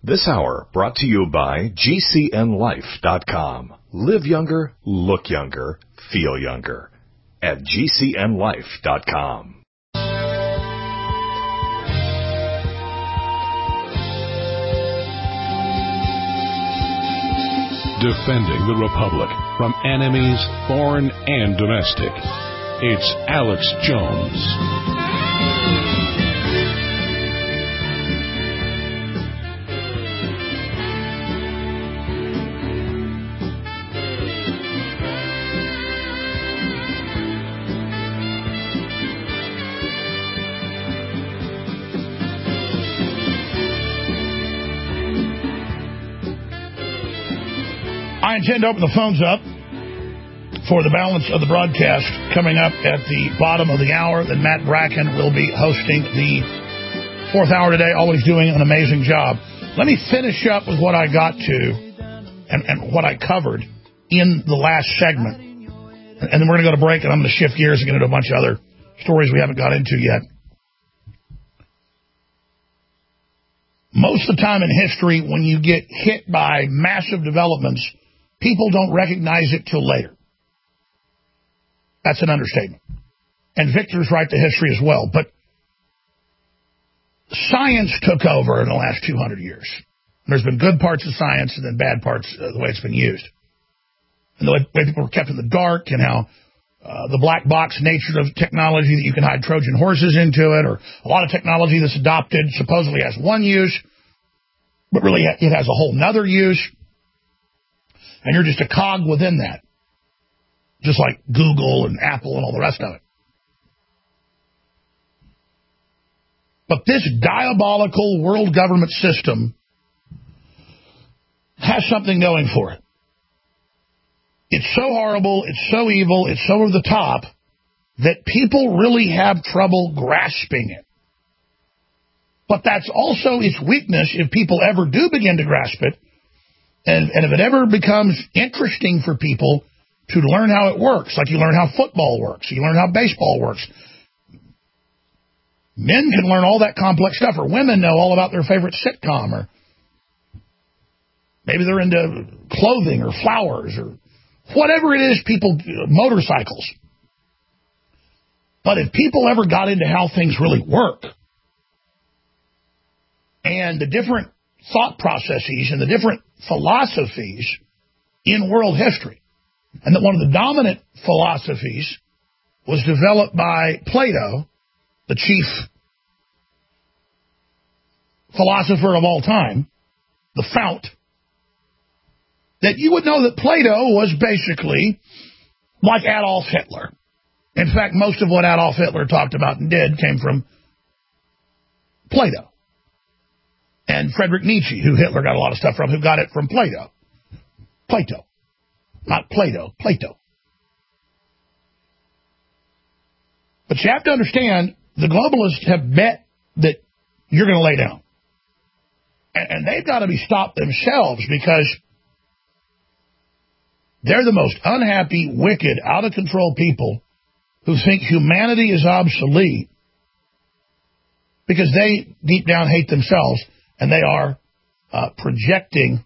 This hour brought to you by GCNLife.com. Live younger, look younger, feel younger at GCNLife.com. Defending the Republic from enemies, foreign and domestic. It's Alex Jones. I intend to open the phones up for the balance of the broadcast coming up at the bottom of the hour. Then Matt Bracken will be hosting the fourth hour today, always doing an amazing job. Let me finish up with what I got to and what I covered in the last segment. And then we're going to go to break, and I'm going to shift gears and get into a bunch of other stories we haven't got into yet. Most of the time in history, when you get hit by massive developments, people don't recognize it till later. That's an understatement. And Victor's right to history as well. But science took over in the last 200 years. There's been good parts of science and then bad parts of the way it's been used. And the way people were kept in the dark, and how the black box nature of technology, that you can hide Trojan horses into it, or a lot of technology that's adopted supposedly has one use, but really it has a whole nother use. And you're just a cog within that. Just like Google and Apple and all the rest of it. But this diabolical world government system has something going for it. It's so horrible, it's so evil, it's so over the top that people really have trouble grasping it. But that's also its weakness if people ever do begin to grasp it. And if it ever becomes interesting for people to learn how it works, like you learn how football works, you learn how baseball works. Men can learn all that complex stuff, or women know all about their favorite sitcom, or maybe they're into clothing or flowers or whatever it is, motorcycles. But if people ever got into how things really work, and the different thought processes and the different philosophies in world history, and that one of the dominant philosophies was developed by Plato, the chief philosopher of all time, the fount, that you would know that Plato was basically like Adolf Hitler. In fact, most of what Adolf Hitler talked about and did came from Plato. And Friedrich Nietzsche, who Hitler got a lot of stuff from, who got it from Plato. Plato. Not Plato, Plato. But you have to understand, the globalists have bet that you're going to lay down. And they've got to be stopped themselves, because they're the most unhappy, wicked, out-of-control people who think humanity is obsolete because they deep down hate themselves, and they are projecting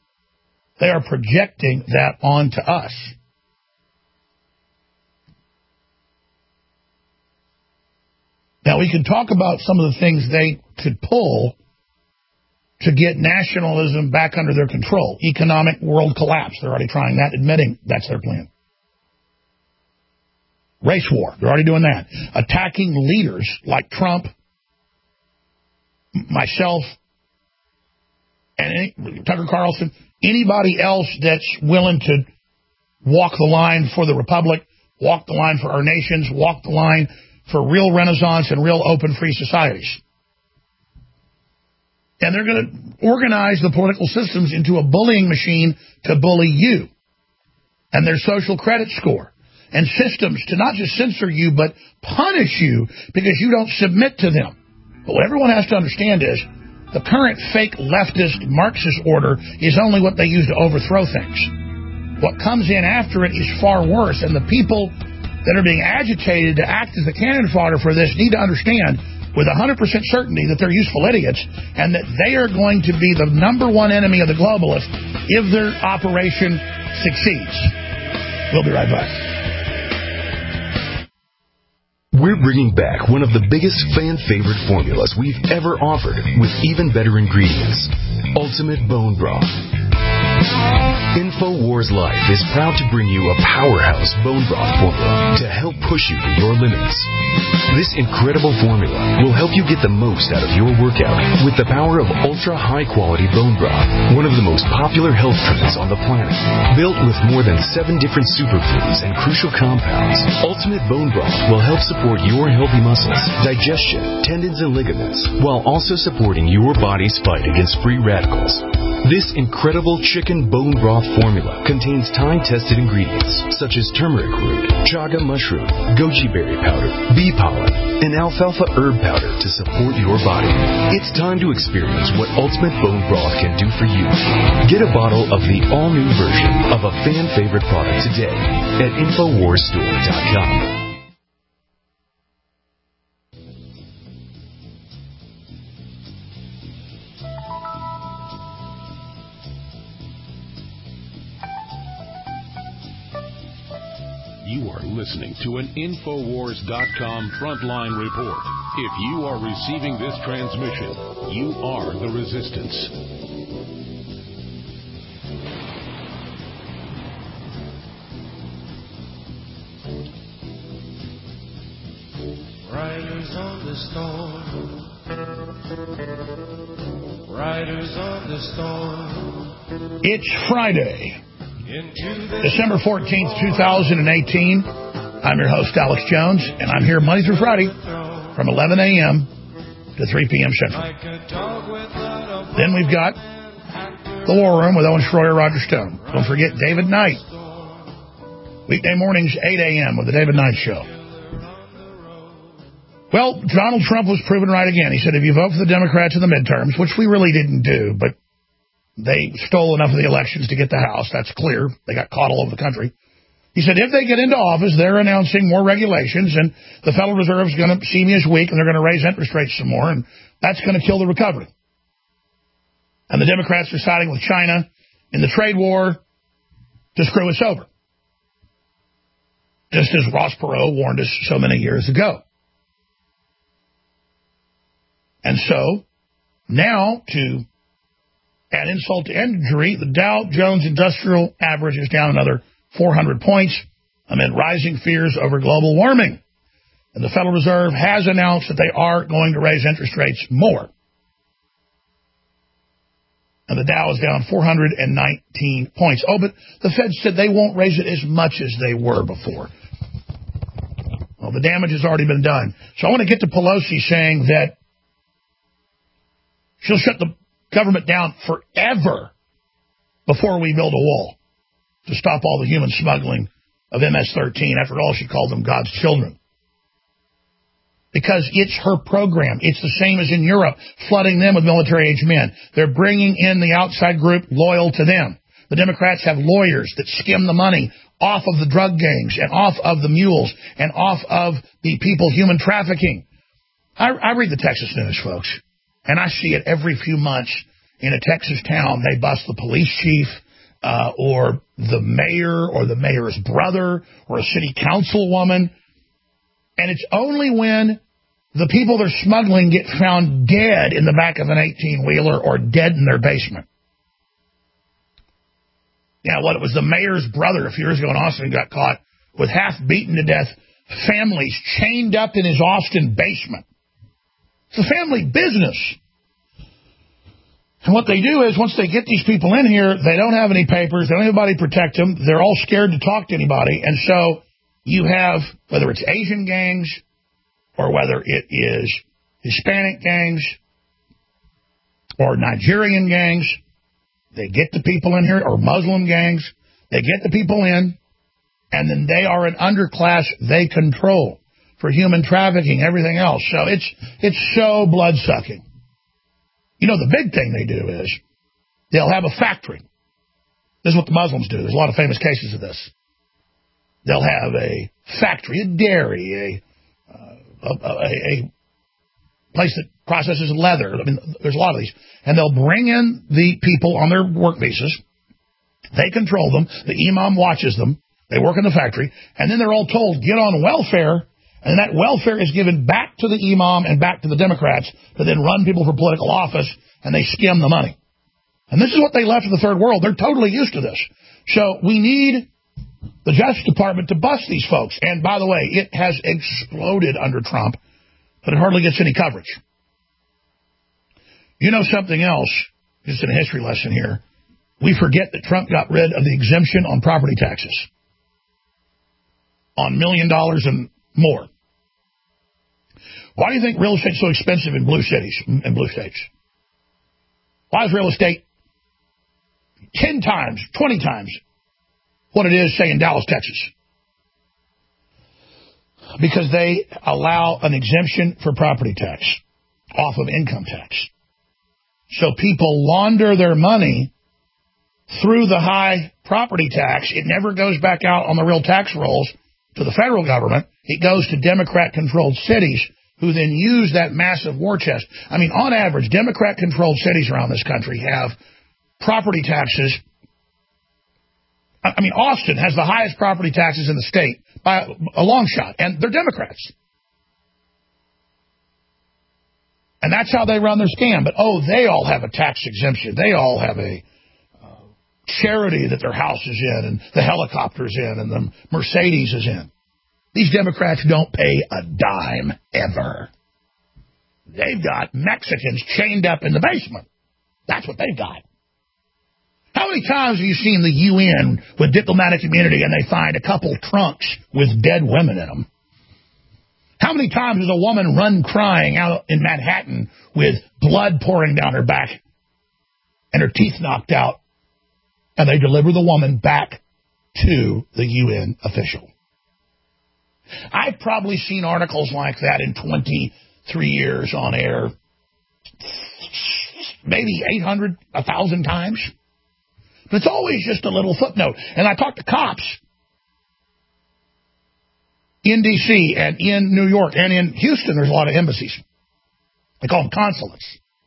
that onto us. Now, we can talk about some of the things they could pull to get nationalism back under their control. Economic world collapse. They're already trying that, admitting that's their plan. Race war. They're already doing that. Attacking leaders like Trump, myself, and Tucker Carlson, anybody else that's willing to walk the line for the Republic, walk the line for our nations, walk the line for real renaissance and real open free societies. And they're going to organize the political systems into a bullying machine to bully you and their social credit score, and systems to not just censor you, but punish you because you don't submit to them. But what everyone has to understand is the current fake leftist Marxist order is only what they use to overthrow things. What comes in after it is far worse, and the people that are being agitated to act as the cannon fodder for this need to understand with 100% certainty that they're useful idiots and that they are going to be the number one enemy of the globalists if their operation succeeds. We'll be right back. We're bringing back one of the biggest fan-favorite formulas we've ever offered with even better ingredients, Ultimate Bone Broth. InfoWars Life is proud to bring you a powerhouse bone broth formula to help push you to your limits. This incredible formula will help you get the most out of your workout with the power of ultra-high-quality bone broth, one of the most popular health trends on the planet. Built with more than 7 different superfoods and crucial compounds, Ultimate Bone Broth will help support your healthy muscles, digestion, tendons, and ligaments, while also supporting your body's fight against free radicals. This incredible chicken bone broth formula contains time-tested ingredients such as turmeric root, chaga mushroom, goji berry powder, bee pollen, and alfalfa herb powder to support your body. It's time to experience what Ultimate Bone Broth can do for you. Get a bottle of the all-new version of a fan-favorite product today at InfoWarsStore.com. You are listening to an Infowars.com frontline report. If you are receiving this transmission, you are the resistance. Riders on the storm. Riders on the storm. It's Friday, December 14th, 2018. I'm your host, Alex Jones, and I'm here Monday through Friday from 11 a.m. to 3 p.m. Central. Then we've got The War Room with Owen Schroyer, Roger Stone. Don't forget David Knight. Weekday mornings, 8 a.m. with the David Knight Show. Well, Donald Trump was proven right again. He said if you vote for the Democrats in the midterms, which we really didn't do, but they stole enough of the elections to get the House. That's clear. They got caught all over the country. He said if they get into office, they're announcing more regulations, and the Federal Reserve is going to see me as weak, and they're going to raise interest rates some more, and that's going to kill the recovery. And the Democrats are siding with China in the trade war to screw us over, just as Ross Perot warned us so many years ago. And so, now, to add insult to injury, the Dow Jones Industrial Average is down another 400 points amid rising fears over global warming. And the Federal Reserve has announced that they are going to raise interest rates more. And the Dow is down 419 points. Oh, but the Fed said they won't raise it as much as they were before. Well, the damage has already been done. So I want to get to Pelosi saying that she'll shut the government down forever before we build a wall to stop all the human smuggling of MS-13. After all, she called them God's children. Because it's her program. It's the same as in Europe, flooding them with military-age men. They're bringing in the outside group loyal to them. The Democrats have lawyers that skim the money off of the drug gangs and off of the mules and off of the people human trafficking. I read the Texas news, folks. And I see it every few months in a Texas town. They bust the police chief or the mayor or the mayor's brother or a city councilwoman. And it's only when the people they're smuggling get found dead in the back of an 18-wheeler or dead in their basement. Yeah, it was the mayor's brother a few years ago in Austin got caught with half beaten to death families chained up in his Austin basement. It's a family business. And what they do is, once they get these people in here, they don't have any papers, they don't have anybody to protect them, they're all scared to talk to anybody, and so you have, whether it's Asian gangs, or whether it is Hispanic gangs, or Nigerian gangs, they get the people in here, or Muslim gangs, they get the people in, and then they are an underclass they control for human trafficking, everything else. So it's so blood-sucking. You know, the big thing they do is they'll have a factory. This is what the Muslims do. There's a lot of famous cases of this. They'll have a factory, a dairy, a place that processes leather. I mean, there's a lot of these. And they'll bring in the people on their work visas. They control them. The imam watches them. They work in the factory. And then they're all told, get on welfare. And that welfare is given back to the imam and back to the Democrats to then run people for political office, and they skim the money. And this is what they left to the third world. They're totally used to this. So we need the Justice Department to bust these folks. And by the way, it has exploded under Trump, but it hardly gets any coverage. You know something else, just in a history lesson here, we forget that Trump got rid of the exemption on property taxes on $1 million and more. Why do you think real estate's so expensive in blue cities, in blue states? Why is real estate 10 times, 20 times what it is, say, in Dallas, Texas? Because they allow an exemption for property tax off of income tax. So people launder their money through the high property tax. It never goes back out on the real tax rolls to the federal government. It goes to Democrat-controlled cities who then use that massive war chest. I mean, on average, Democrat-controlled cities around this country have property taxes. I mean, Austin has the highest property taxes in the state by a long shot, and they're Democrats. And that's how they run their scam. But, they all have a tax exemption. They all have a charity that their house is in, and the helicopter's in, and the Mercedes is in. These Democrats don't pay a dime ever. They've got Mexicans chained up in the basement. That's what they've got. How many times have you seen the UN with diplomatic immunity and they find a couple trunks with dead women in them? How many times has a woman run crying out in Manhattan with blood pouring down her back and her teeth knocked out, and they deliver the woman back to the UN official? I've probably seen articles like that in 23 years on air, maybe 800, 1,000 times. But it's always just a little footnote. And I talk to cops in D.C. and in New York and in Houston. There's a lot of embassies. They call them consulates,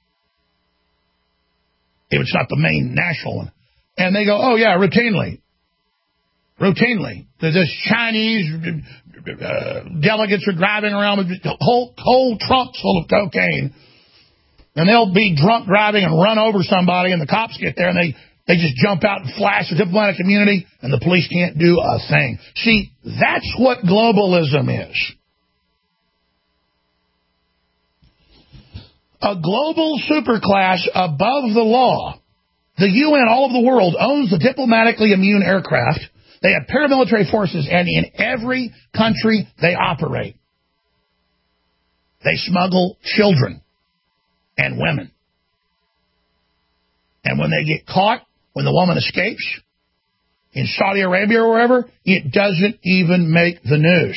if it's not the main national one. And they go, routinely. This Chinese delegates are driving around with whole trunks full of cocaine. And they'll be drunk driving and run over somebody, and the cops get there, and they just jump out and flash the diplomatic immunity, and the police can't do a thing. See, that's what globalism is. A global superclass above the law. The UN all over the world owns the diplomatically immune aircraft. They have paramilitary forces, and in every country they operate, they smuggle children and women. And when they get caught, when the woman escapes, in Saudi Arabia or wherever, it doesn't even make the news.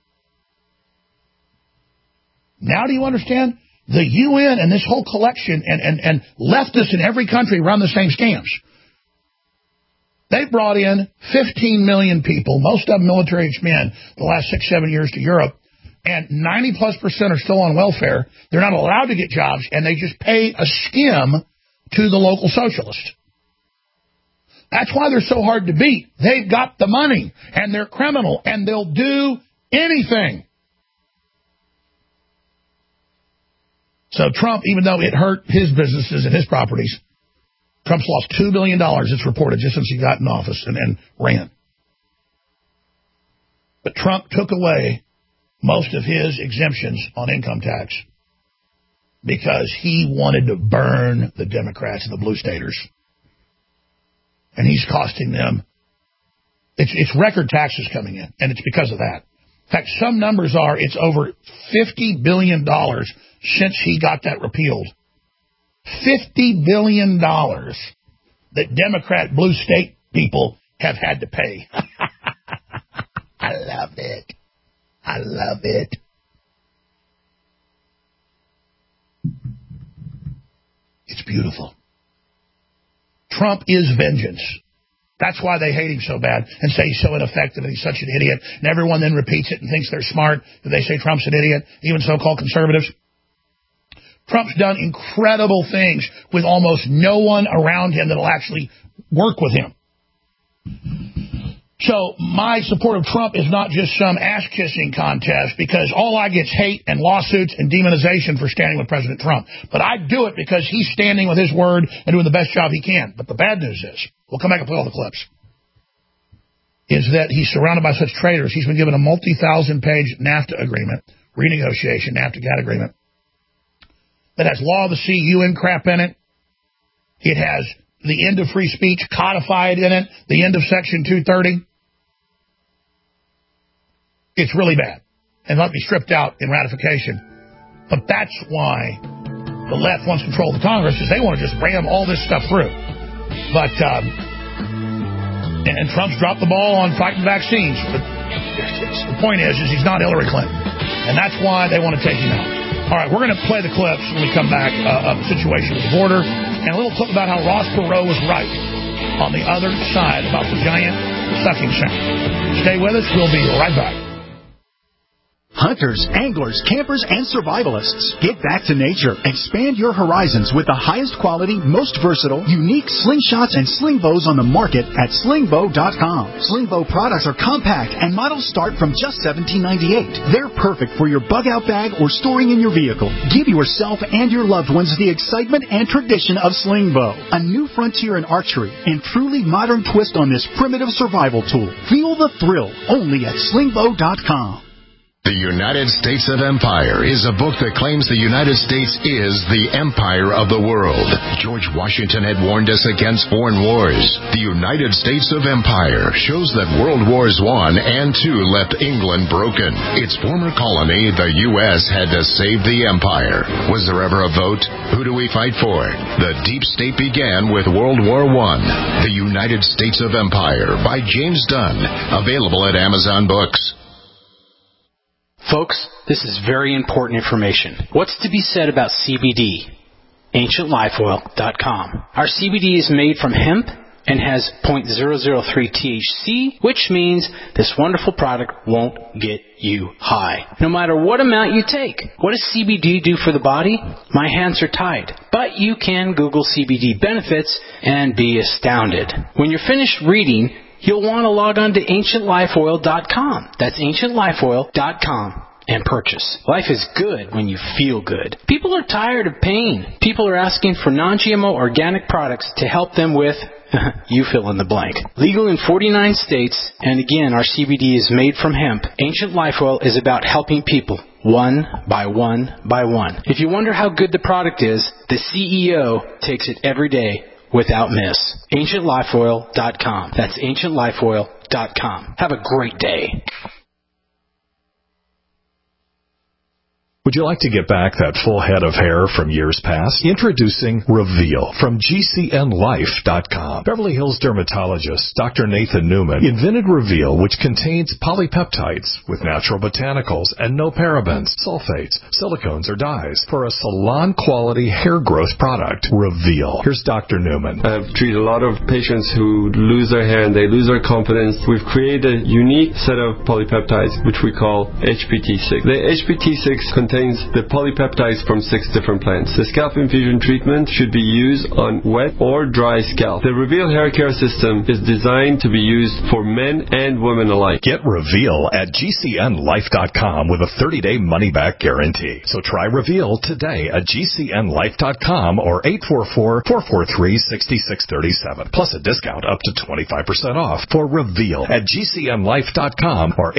Now do you understand? The UN and this whole collection and leftists in every country run the same scams. They brought in 15 million people, most of them military-aged men, the last 6-7 years to Europe, and 90+% are still on welfare. They're not allowed to get jobs, and they just pay a skim to the local socialist. That's why they're so hard to beat. They've got the money, and they're criminal, and they'll do anything. So Trump, even though it hurt his businesses and his properties, Trump's lost $2 billion, it's reported, just since he got in office and ran. But Trump took away most of his exemptions on income tax because he wanted to burn the Democrats and the blue staters. And he's costing them, it's record taxes coming in, and it's because of that. In fact, some numbers are it's over $50 billion since he got that repealed. $50 billion that Democrat blue state people have had to pay. I love it. I love it. It's beautiful. Trump is vengeance. That's why they hate him so bad and say he's so ineffective and he's such an idiot. And everyone then repeats it and thinks they're smart. They say Trump's an idiot, even so-called conservatives. Trump's done incredible things with almost no one around him that will actually work with him. So my support of Trump is not just some ass-kissing contest because all I get is hate and lawsuits and demonization for standing with President Trump. But I do it because he's standing with his word and doing the best job he can. But the bad news is, we'll come back and play all the clips, is that he's surrounded by such traitors. He's been given a multi-thousand-page NAFTA agreement, renegotiation, NAFTA-GATT agreement, that has law of the sea, UN crap in it. It has the end of free speech codified in it, the end of Section 230. It's really bad and not be stripped out in ratification. But that's why the left wants control of the Congress, is they want to just ram all this stuff through. But and Trump's dropped the ball on fighting vaccines. But the point is he's not Hillary Clinton. And that's why they want to take him out. All right, we're going to play the clips when we come back of the situation with the border, and a little clip about how Ross Perot was right on the other side about the giant sucking sound. Stay with us. We'll be right back. Hunters, anglers, campers, and survivalists. Get back to nature. Expand your horizons with the highest quality, most versatile, unique slingshots and sling bows on the market at slingbow.com. Slingbow products are compact and models start from just $17.98. They're perfect for your bug-out bag or storing in your vehicle. Give yourself and your loved ones the excitement and tradition of Slingbow. A new frontier in archery and truly modern twist on this primitive survival tool. Feel the thrill only at slingbow.com. The United States of Empire is a book that claims the United States is the empire of the world. George Washington had warned us against foreign wars. The United States of Empire shows that World Wars I and II left England broken. Its former colony, the U.S., had to save the empire. Was there ever a vote? Who do we fight for? The deep state began with World War I. The United States of Empire by James Dunn. Available at Amazon Books. Folks, this is very important information. What's to be said about CBD? AncientLifeOil.com. Our CBD is made from hemp and has 0.003 THC, which means this wonderful product won't get you high, no matter what amount you take. What does CBD do for the body? My hands are tied. But you can Google CBD benefits and be astounded. When you're finished reading, you'll want to log on to AncientLifeOil.com. That's AncientLifeOil.com and purchase. Life is good when you feel good. People are tired of pain. People are asking for non-GMO organic products to help them with, you fill in the blank. Legal in 49 states, and again, our CBD is made from hemp. Ancient Life Oil is about helping people one by one by one. If you wonder how good the product is, the CEO takes it every day without miss. AncientLifeOil.com. That's AncientLifeOil.com. Have a great day. Would you like to get back that full head of hair from years past? Introducing Reveal from GCNLife.com. Beverly Hills dermatologist Dr. Nathan Newman invented Reveal, which contains polypeptides with natural botanicals and no parabens, sulfates, silicones, or dyes for a salon-quality hair growth product. Reveal. Here's Dr. Newman. I've treated a lot of patients who lose their hair and they lose their confidence. We've created a unique set of polypeptides, which we call HPT6. The HPT6 contains the polypeptides from 6 different plants. The scalp infusion treatment should be used on wet or dry scalp. The Reveal hair care system is designed to be used for men and women alike. Get Reveal at GCNLife.com with a 30-day money-back guarantee. So try Reveal today at GCNLife.com or 844-443-6637. Plus a discount up to 25% off for Reveal at GCNLife.com or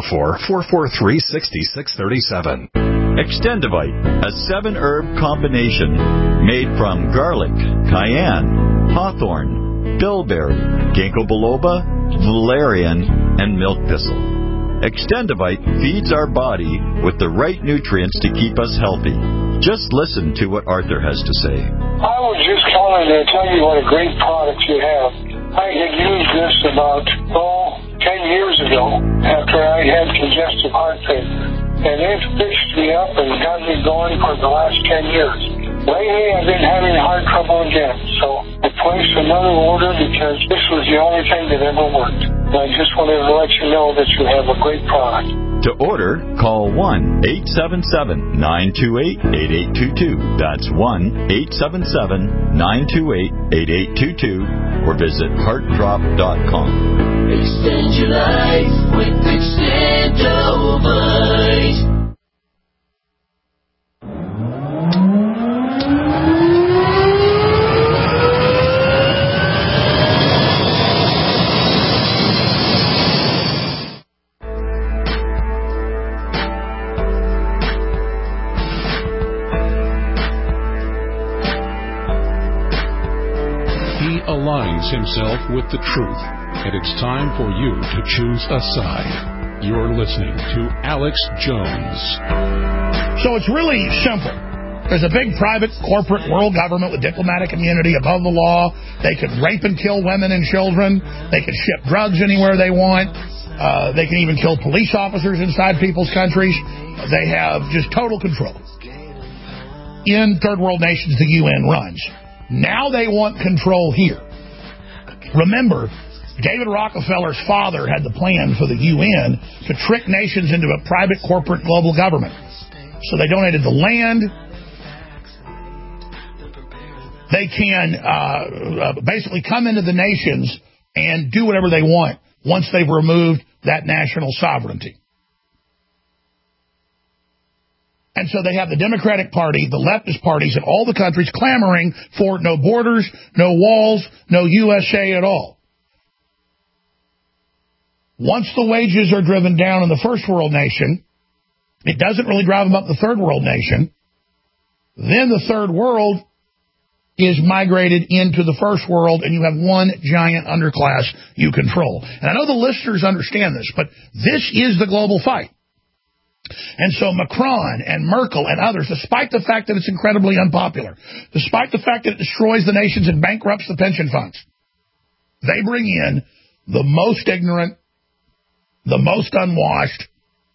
844-443-6637. Extendivite, a 7-herb combination made from garlic, cayenne, hawthorn, bilberry, ginkgo biloba, valerian, and milk thistle. Extendivite feeds our body with the right nutrients to keep us healthy. Just listen to what Arthur has to say. I was just calling to tell you what a great product you have. I had used this about, 10 years ago after I had congestive heart failure. And it fixed me up and got me going for the last 10 years. Lately, I've been having heart trouble again, so I placed another order because this was the only thing that ever worked. And I just wanted to let you know that you have a great product. To order, call 1-877-928-8822. That's 1-877-928-8822. Or visit heartdrop.com. Extend your life with Extendovite. Aligns himself with the truth, and it's time for you to choose a side. You're listening to Alex Jones. So it's really simple. There's a big private corporate world government with diplomatic immunity above the law. They can rape and kill women and children. They can ship drugs anywhere they want. They can even kill police officers inside people's countries. They have just total control. In third world nations, the UN runs. Now they want control here. Remember, David Rockefeller's father had the plan for the UN to trick nations into a private corporate global government. So they donated the land. They can basically come into the nations and do whatever they want once they've removed that national sovereignty. And so they have the Democratic Party, the leftist parties in all the countries clamoring for no borders, no walls, no USA at all. Once the wages are driven down in the first world nation, it doesn't really drive them up the third world nation. Then the third world is migrated into the first world, and you have one giant underclass you control. And I know the listeners understand this, but this is the global fight. And so Macron and Merkel and others, despite the fact that it's incredibly unpopular, despite the fact that it destroys the nations and bankrupts the pension funds, they bring in the most ignorant, the most unwashed,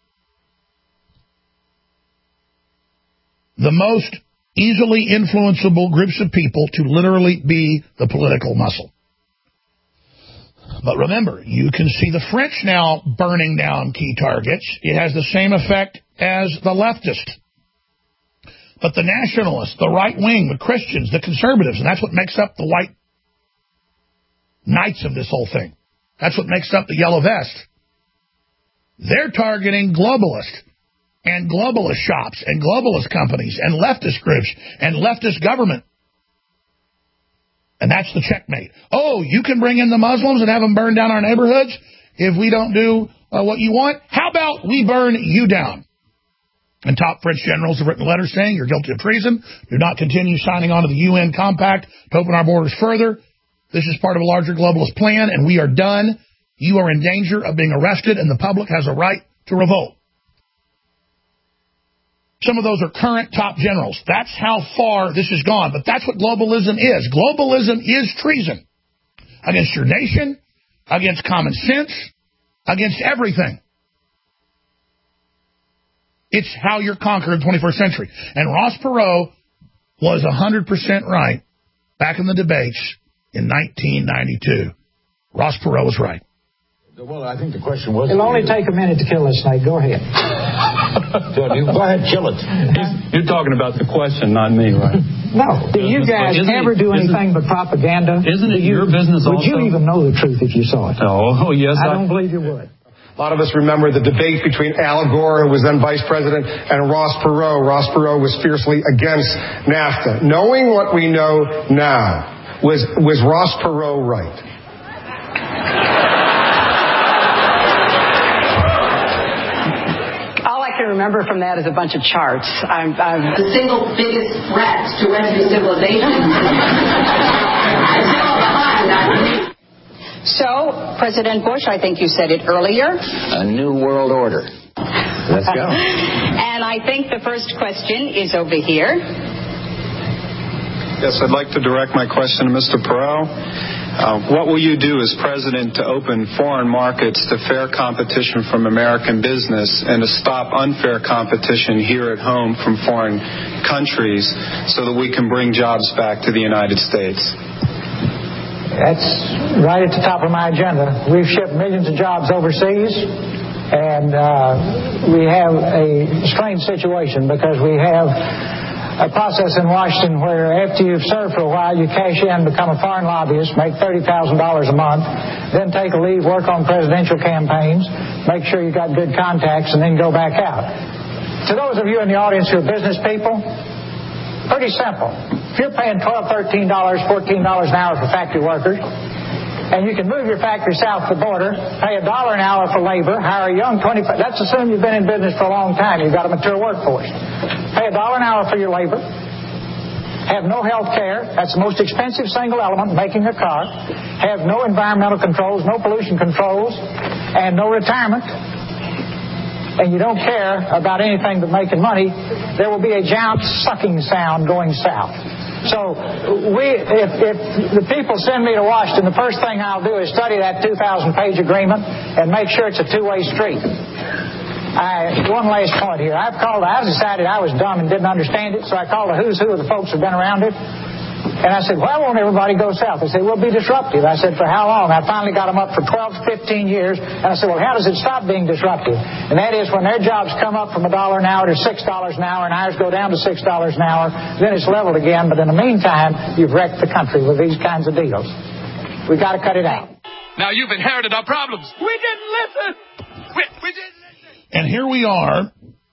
the most easily influenceable groups of people to literally be the political muscle. But remember, you can see the French now burning down key targets. It has the same effect as the leftist. But the nationalists, the right wing, the Christians, the conservatives, and that's what makes up the white knights of this whole thing. That's what makes up the yellow vest. They're targeting globalists and globalist shops and globalist companies and leftist groups and leftist government. And that's the checkmate. Oh, you can bring in the Muslims and have them burn down our neighborhoods if we don't do what you want? How about we burn you down? And top French generals have written letters saying you're guilty of treason. Do not continue signing on to the UN compact to open our borders further. This is part of a larger globalist plan, and we are done. You are in danger of being arrested, and the public has a right to revolt. Some of those are current top generals. That's how far this has gone. But that's what globalism is. Globalism is treason against your nation, against common sense, against everything. It's how you're conquered in the 21st century. And Ross Perot was 100% right back in the debates in 1992. Ross Perot was right. Well, I think the question was... It'll only take a minute to kill this snake. Go ahead. Go ahead, kill it. You're talking about the question, not me, right? No. Do you guys ever do anything but propaganda? Isn't it your business also? Would you even know the truth if you saw it? Oh, yes. I don't believe you would. A lot of us remember the debate between Al Gore, who was then vice president, and Ross Perot. Ross Perot was fiercely against NAFTA. Knowing what we know now, was Ross Perot right? Remember from that is a bunch of charts. The single biggest threat to Western civilization. So, President Bush, I think you said it earlier. A new world order. Let's go. And I think the first question is over here. Yes, I'd like to direct my question to Mr. Perot. What will you do as president to open foreign markets to fair competition from American business and to stop unfair competition here at home from foreign countries so that we can bring jobs back to the United States? That's right at the top of my agenda. We've shipped millions of jobs overseas. And we have a strange situation because we have a process in Washington where after you've served for a while, you cash in, become a foreign lobbyist, make $30,000 a month, then take a leave, work on presidential campaigns, make sure you got good contacts, and then go back out. To those of you in the audience who are business people, pretty simple. If you're paying $12, $13, $14 an hour for factory workers, and you can move your factory south of the border, pay $1 an hour for labor, hire a young 25, let's assume you've been in business for a long time, you've got a mature workforce. Pay $1 an hour for your labor, have no health care, that's the most expensive single element making a car, have no environmental controls, no pollution controls, and no retirement, and you don't care about anything but making money, there will be a giant sucking sound going south. So if the people send me to Washington, the first thing I'll do is study that 2,000-page agreement and make sure it's a two-way street. One last point here. I decided I was dumb and didn't understand it, so I called the who's who of the folks who've been around it. And I said, why won't everybody go south? They said, we'll be disruptive. I said, for how long? I finally got them up for 12 to 15 years. And I said, well, how does it stop being disruptive? And that is when their jobs come up from $1 an hour to $6 an hour and ours go down to $6 an hour, then it's leveled again. But in the meantime, you've wrecked the country with these kinds of deals. We've got to cut it out. Now you've inherited our problems. We didn't listen. We didn't listen. And here we are,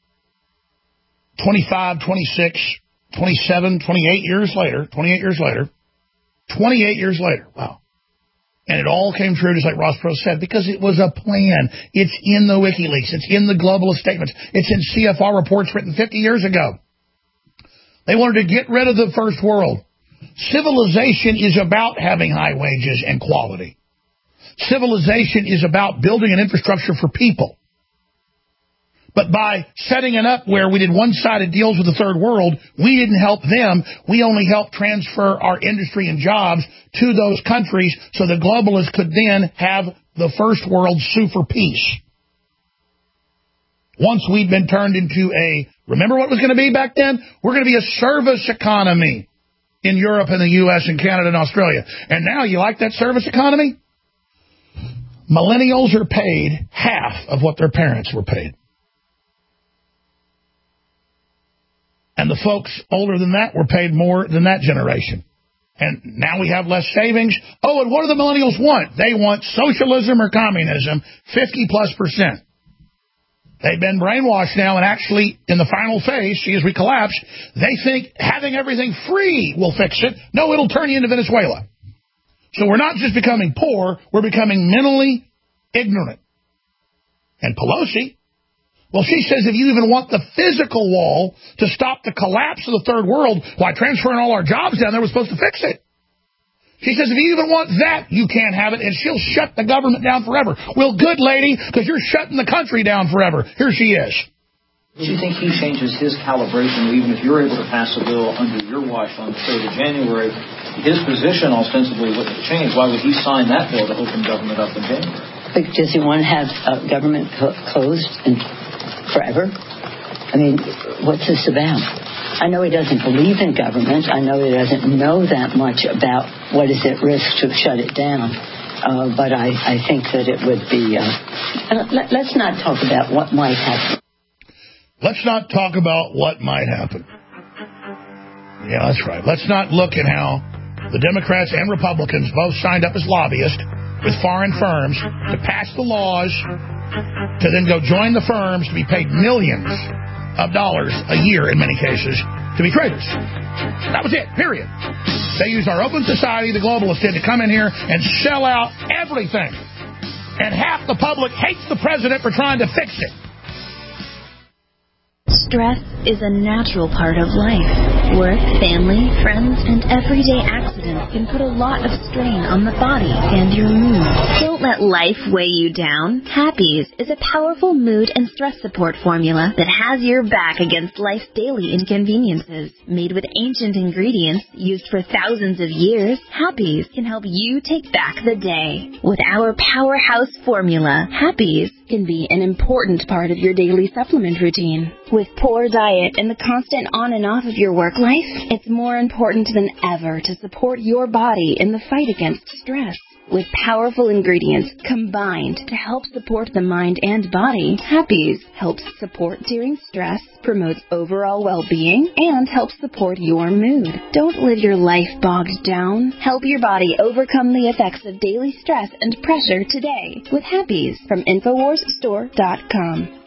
25, 26... 27, 28 years later, 28 years later, wow. And it all came true, just like Ross Perot said, because it was a plan. It's in the WikiLeaks. It's in the globalist statements. It's in CFR reports written 50 years ago. They wanted to get rid of the first world. Civilization is about having high wages and quality. Civilization is about building an infrastructure for people. But by setting it up where we did one-sided deals with the third world, we didn't help them. We only helped transfer our industry and jobs to those countries so the globalists could then have the first world sue for peace. Once we'd been turned into remember what it was going to be back then? We're going to be a service economy in Europe and the U.S. and Canada and Australia. And now, you like that service economy? Millennials are paid half of what their parents were paid. And the folks older than that were paid more than that generation. And now we have less savings. Oh, and what do the millennials want? They want socialism or communism, 50+%. They've been brainwashed now, and actually, in the final phase, see, as we collapse, they think having everything free will fix it. No, it'll turn you into Venezuela. So we're not just becoming poor, we're becoming mentally ignorant. And Pelosi, well, she says if you even want the physical wall to stop the collapse of the third world, why, transferring all our jobs down there was supposed to fix it. She says if you even want that, you can't have it, and she'll shut the government down forever. Well, good lady, because you're shutting the country down forever. Here she is. Do you think he changes his calibration, even if you're able to pass a bill under your watch on the 3rd of January? His position ostensibly wouldn't have changed. Why would he sign that bill to open government up in January? But does he want to have government closed forever? I mean, what's this about? I know he doesn't believe in government. I know he doesn't know that much about what is at risk to shut it down. But I think that it would be... let's not talk about what might happen. Let's not talk about what might happen. Yeah, that's right. Let's not look at how the Democrats and Republicans both signed up as lobbyists with foreign firms to pass the laws to then go join the firms to be paid millions of dollars a year in many cases to be traitors. That was it, period. They used our open society, the globalists did, to come in here and sell out everything. And half the public hates the president for trying to fix it. Stress is a natural part of life. Work, family, friends, and everyday accidents can put a lot of strain on the body and your mood. Don't let life weigh you down. Happies is a powerful mood and stress support formula that has your back against life's daily inconveniences. Made with ancient ingredients used for thousands of years, Happies can help you take back the day. With our powerhouse formula, Happies can be an important part of your daily supplement routine. With poor diet and the constant on and off of your work life, it's more important than ever to support your body in the fight against stress. With powerful ingredients combined to help support the mind and body, Happy's helps support during stress, promotes overall well-being, and helps support your mood. Don't live your life bogged down. Help your body overcome the effects of daily stress and pressure today with Happy's from InfoWarsStore.com.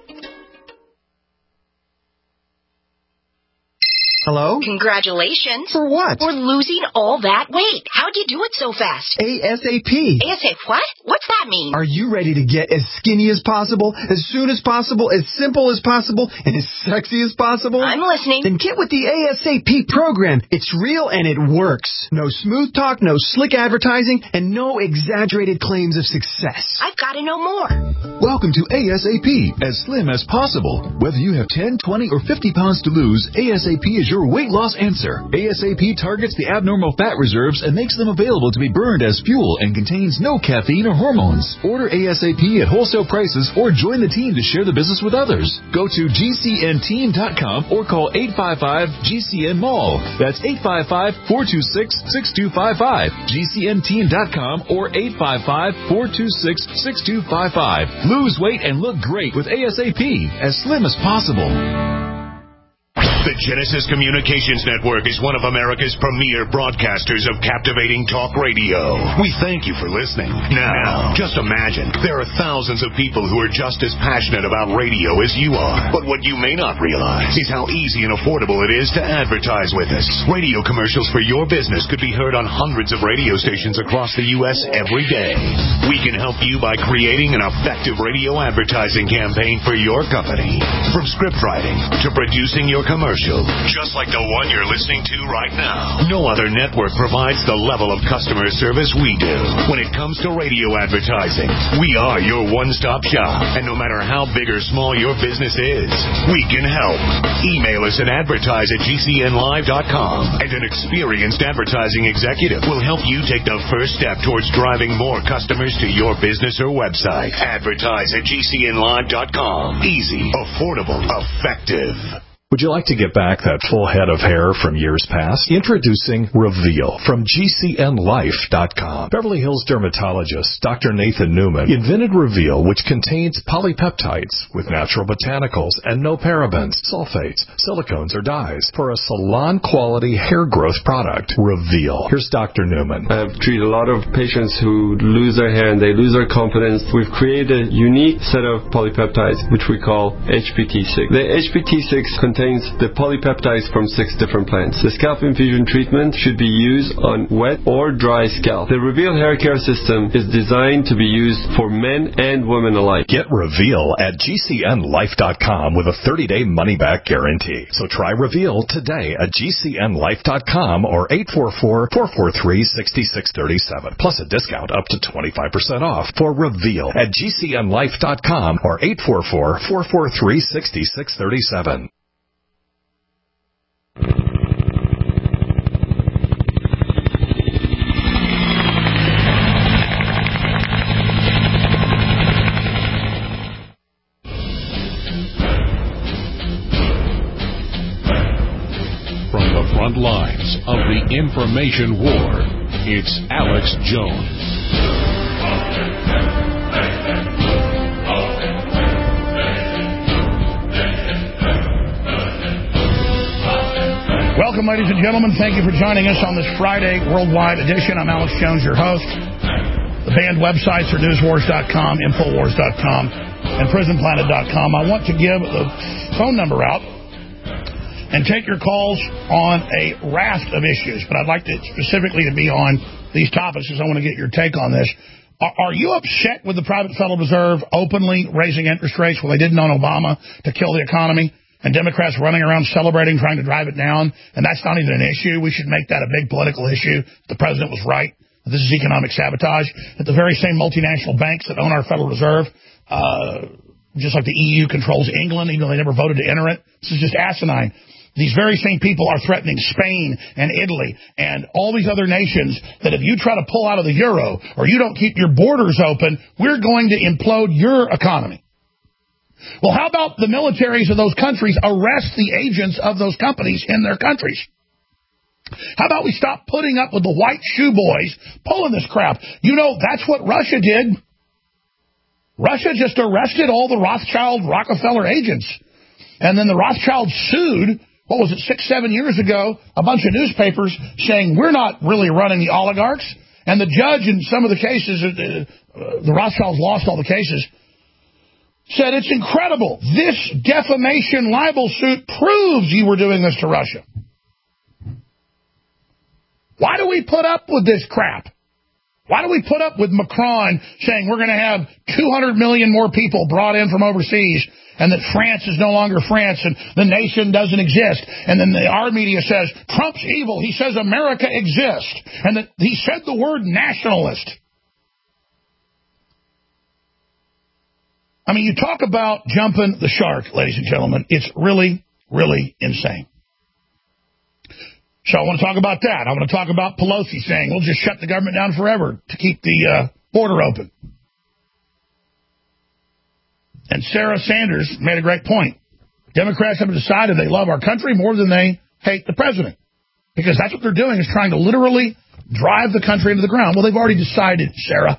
Hello? Congratulations. For what? For losing all that weight. How'd you do it so fast? ASAP. ASAP what? What's that mean? Are you ready to get as skinny as possible, as soon as possible, as simple as possible, and as sexy as possible? I'm listening. Then get with the ASAP program. It's real and it works. No smooth talk, no slick advertising, and no exaggerated claims of success. I've got to know more. Welcome to ASAP, as slim as possible. Whether you have 10, 20, or 50 pounds to lose, ASAP is your weight loss answer. ASAP targets the abnormal fat reserves and makes them available to be burned as fuel and contains no caffeine or hormones. Order ASAP at wholesale prices or join the team to share the business with others. Go to GCNteam.com or call 855-GCN-MALL. That's 855-426-6255. GCNteam.com or 855-426-6255. Lose weight and look great with ASAP, as slim as possible. The Genesis Communications Network is one of America's premier broadcasters of captivating talk radio. We thank you for listening. Now, just imagine, there are thousands of people who are just as passionate about radio as you are. But what you may not realize is how easy and affordable it is to advertise with us. Radio commercials for your business could be heard on hundreds of radio stations across the U.S. every day. We can help you by creating an effective radio advertising campaign for your company. From script writing to producing your commercial, just like the one you're listening to right now. No other network provides the level of customer service we do. When it comes to radio advertising, we are your one-stop shop. And no matter how big or small your business is, we can help. Email us at advertise@gcnlive.com, and an experienced advertising executive will help you take the first step towards driving more customers to your business or website. Advertise@gcnlive.com. Easy, affordable, effective. Would you like to get back that full head of hair from years past? Introducing Reveal from GCNlife.com. Beverly Hills dermatologist Dr. Nathan Newman invented Reveal, which contains polypeptides with natural botanicals and no parabens, sulfates, silicones, or dyes for a salon-quality hair growth product. Reveal. Here's Dr. Newman. I've treated a lot of patients who lose their hair and they lose their confidence. We've created a unique set of polypeptides, which we call HPT6. The HPT6 contains the polypeptides from 6 different plants. The scalp infusion treatment should be used on wet or dry scalp. The Reveal hair care system is designed to be used for men and women alike. Get Reveal at GCNlife.com with a 30-day money-back guarantee. So try Reveal today at GCNlife.com or 844-443-6637. Plus a discount up to 25% off for Reveal at GCNlife.com or 844-443-6637. From the front lines of the information war, it's Alex Jones. Welcome, ladies and gentlemen. Thank you for joining us on this Friday worldwide edition. I'm Alex Jones, your host. The banned websites are newswars.com, infowars.com, and prisonplanet.com. I want to give the phone number out and take your calls on a raft of issues, but I'd like to specifically to be on these topics because I want to get your take on this. Are you upset with the private Federal Reserve openly raising interest rates when they didn't on Obama to kill the economy? And Democrats running around celebrating, trying to drive it down, and that's not even an issue. We should make that a big political issue. The president was right. This is economic sabotage. That the very same multinational banks that own our Federal Reserve, just like the EU controls England, even though they never voted to enter it. This is just asinine. These very same people are threatening Spain and Italy and all these other nations that if you try to pull out of the euro or you don't keep your borders open, we're going to implode your economy. Well, how about the militaries of those countries arrest the agents of those companies in their countries? How about we stop putting up with the white shoe boys pulling this crap? You know, that's what Russia did. Russia just arrested all the Rothschild Rockefeller agents. And then the Rothschilds sued, what was it, 6-7 years ago, a bunch of newspapers saying we're not really running the oligarchs. And the judge in some of the cases, the Rothschilds lost all the cases, said it's incredible. This defamation libel suit proves you were doing this to Russia. Why do we put up with this crap? Why do we put up with Macron saying we're going to have 200 million more people brought in from overseas and that France is no longer France and the nation doesn't exist? And then our media says Trump's evil. He says America exists. And that he said the word nationalist. I mean, you talk about jumping the shark, ladies and gentlemen. It's really, really insane. So I want to talk about that. I want to talk about Pelosi saying we'll just shut the government down forever to keep the border open. And Sarah Sanders made a great point. Democrats have decided they love our country more than they hate the president. Because that's what they're doing, is trying to literally drive the country into the ground. Well, they've already decided, Sarah.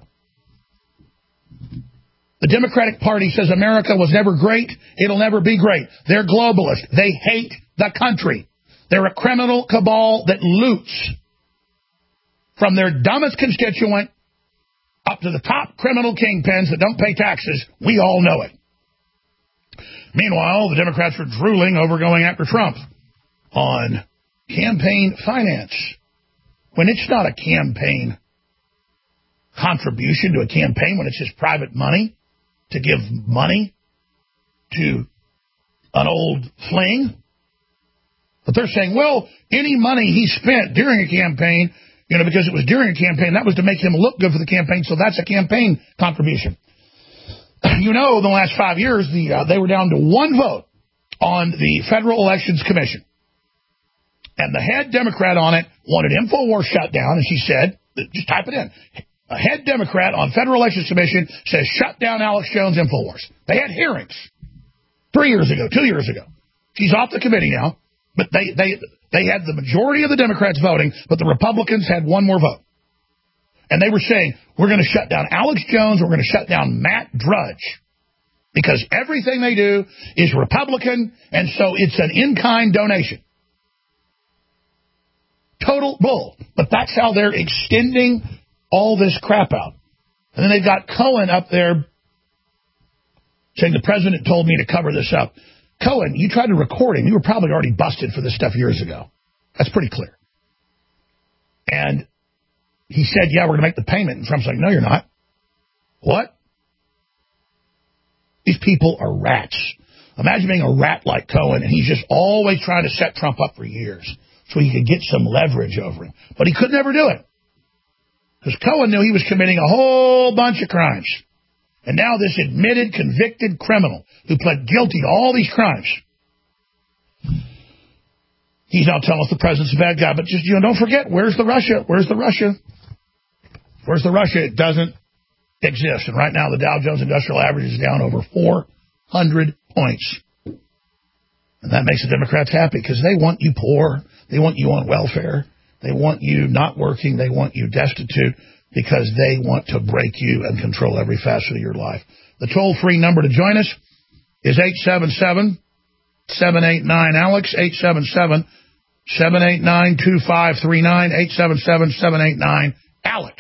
The Democratic Party says America was never great. It'll never be great. They're globalist. They hate the country. They're a criminal cabal that loots from their dumbest constituent up to the top criminal kingpins that don't pay taxes. We all know it. Meanwhile, the Democrats are drooling over going after Trump on campaign finance. When it's not a campaign contribution to a campaign, when it's his private money to give money to an old fling. But they're saying, well, any money he spent during a campaign, because it was during a campaign, that was to make him look good for the campaign, so that's a campaign contribution. In the last 5 years, they were down to one vote on the Federal Elections Commission. And the head Democrat on it wanted InfoWars shut down, and she said, just type it in. A head Democrat on Federal Elections Commission says, shut down Alex Jones' InfoWars. They had hearings 2 years ago. She's off the committee now. But they had the majority of the Democrats voting, but the Republicans had one more vote. And they were saying, we're going to shut down Alex Jones, we're going to shut down Matt Drudge. Because everything they do is Republican, and so it's an in-kind donation. Total bull. But that's how they're extending all this crap out. And then they've got Cohen up there saying the president told me to cover this up. Cohen, you tried to record him. You were probably already busted for this stuff years ago. That's pretty clear. And he said, yeah, we're going to make the payment. And Trump's like, no, you're not. What? These people are rats. Imagine being a rat like Cohen, and he's just always trying to set Trump up for years so he could get some leverage over him. But he could never do it. Because Cohen knew he was committing a whole bunch of crimes. And now this admitted, convicted criminal who pled guilty to all these crimes, he's now telling us the president's a bad guy. But just, don't forget, where's the Russia? Where's the Russia? Where's the Russia? It doesn't exist. And right now the Dow Jones Industrial Average is down over 400 points. And that makes the Democrats happy because they want you poor. They want you on welfare. They want you not working. They want you destitute. Because they want to break you and control every facet of your life. The toll-free number to join us is 877-789-ALEX, 877-789-2539, 877-789-ALEX.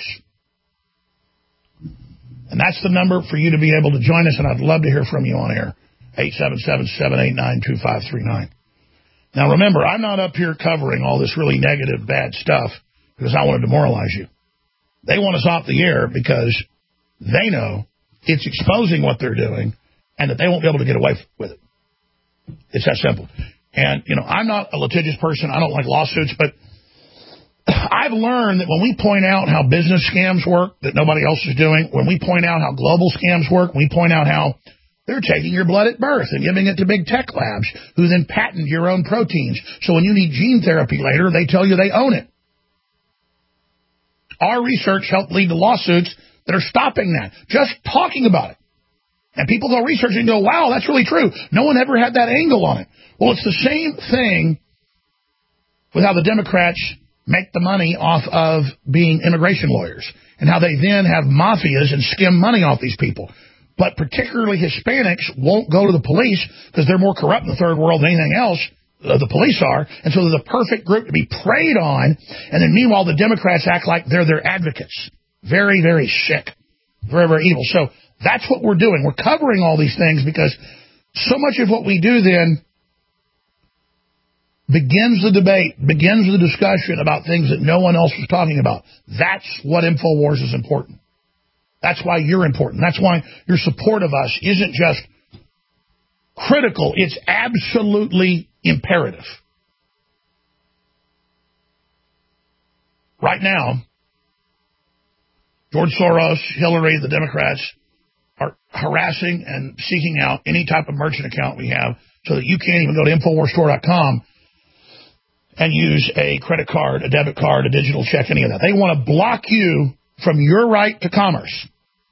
And that's the number for you to be able to join us, and I'd love to hear from you on air, 877-789-2539. Now, remember, I'm not up here covering all this really negative, bad stuff because I want to demoralize you. They want us off the air because they know it's exposing what they're doing and that they won't be able to get away with it. It's that simple. And, I'm not a litigious person. I don't like lawsuits, but I've learned that when we point out how business scams work that nobody else is doing, when we point out how global scams work, when we point out how they're taking your blood at birth and giving it to big tech labs who then patent your own proteins. So when you need gene therapy later, they tell you they own it. Our research helped lead to lawsuits that are stopping that. Just talking about it. And people go researching and go, wow, that's really true. No one ever had that angle on it. Well, it's the same thing with how the Democrats make the money off of being immigration lawyers and how they then have mafias and skim money off these people. But particularly Hispanics won't go to the police because they're more corrupt in the third world than anything else. The police are, and so they're the perfect group to be preyed on. And then meanwhile, the Democrats act like they're their advocates. Very, very sick. Very, very evil. So that's what we're doing. We're covering all these things because so much of what we do then begins the debate, begins the discussion about things that no one else was talking about. That's what InfoWars is important. That's why you're important. That's why your support of us isn't just critical. It's absolutely imperative. Right now, George Soros, Hillary, the Democrats are harassing and seeking out any type of merchant account we have so that you can't even go to InfoWarsStore.com and use a credit card, a debit card, a digital check, any of that. They want to block you from your right to commerce.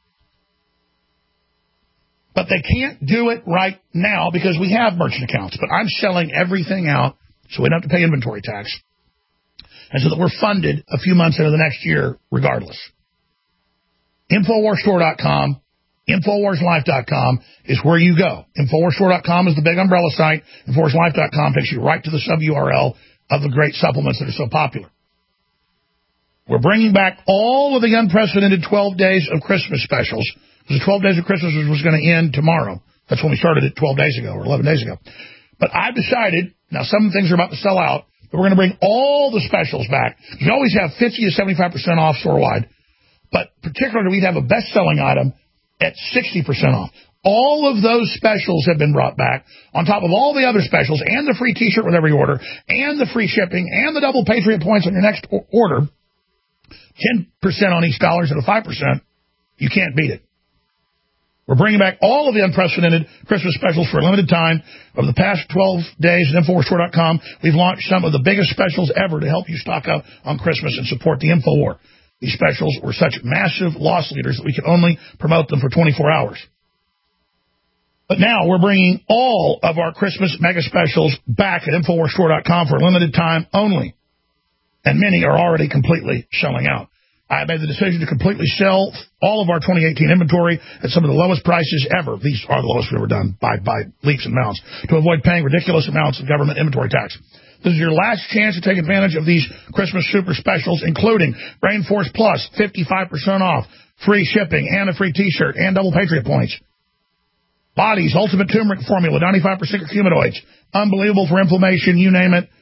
But they can't do it right now because we have merchant accounts. But I'm selling everything out so we don't have to pay inventory tax. And so that we're funded a few months into the next year regardless. InfoWarsStore.com, InfoWarsLife.com is where you go. InfoWarsStore.com is the big umbrella site. InfoWarsLife.com takes you right to the sub-URL of the great supplements that are so popular. We're bringing back all of the unprecedented 12 days of Christmas specials. Because the 12 days of Christmas was going to end tomorrow. That's when we started it 12 days ago or 11 days ago. But I've decided, now some things are about to sell out, but we're going to bring all the specials back. You always have 50 to 75% off store-wide. But particularly, we'd have a best-selling item at 60% off. All of those specials have been brought back on top of all the other specials and the free T-shirt with every order and the free shipping and the double Patriot points on your next order. 10% on each dollar instead of 5%. You can't beat it. We're bringing back all of the unprecedented Christmas specials for a limited time. Over the past 12 days at InfoWarsStore.com, we've launched some of the biggest specials ever to help you stock up on Christmas and support the InfoWar. These specials were such massive loss leaders that we could only promote them for 24 hours. But now we're bringing all of our Christmas mega specials back at InfoWarsStore.com for a limited time only. And many are already completely selling out. I made the decision to completely sell all of our 2018 inventory at some of the lowest prices ever. These are the lowest we've ever done by leaps and bounds to avoid paying ridiculous amounts of government inventory tax. This is your last chance to take advantage of these Christmas super specials, including Rainforce Plus, 55% off, free shipping, and a free T-shirt, and double Patriot points. Body's Ultimate Turmeric Formula, 95% curcuminoids. Unbelievable for inflammation, you name it.